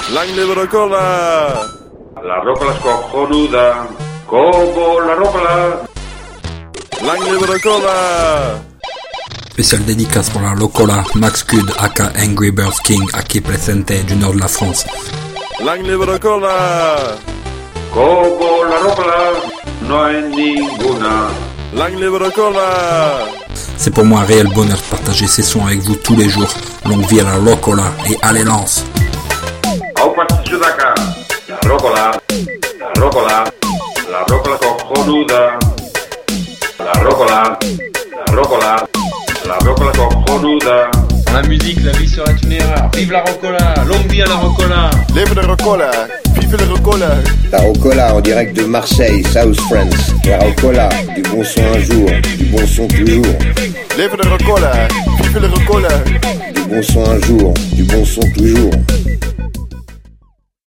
Langley Rocola. La rocola cojonuda. Como la rocola. Langley Rocola. Spéciale dédicace pour la Rocola, Max Cud, aka Angry Birds King, aquí presente du nord de la France. Langley Rocola. Como la rocola. No hay ninguna. Langley Rocola. C'est pour moi un réel bonheur de partager ces sons avec vous tous les jours. Longue vie à la Rocola et allez lance. Aupa Chudaka. La rocola. La rocola. La rocola cojonuda. La rocola. La rocola. La rocola cojonuda. Dans la musique, la vie serait une erreur. Vive la rocola, longue vie à la rocola. Leven de Rocola. Vive le Rocola. La Rocola en direct de Marseille, South France. La Rocola, du bon son un jour, du bon son toujours. Leven de Rocola. Vive le Rocola. Du bon son un jour, du bon son toujours.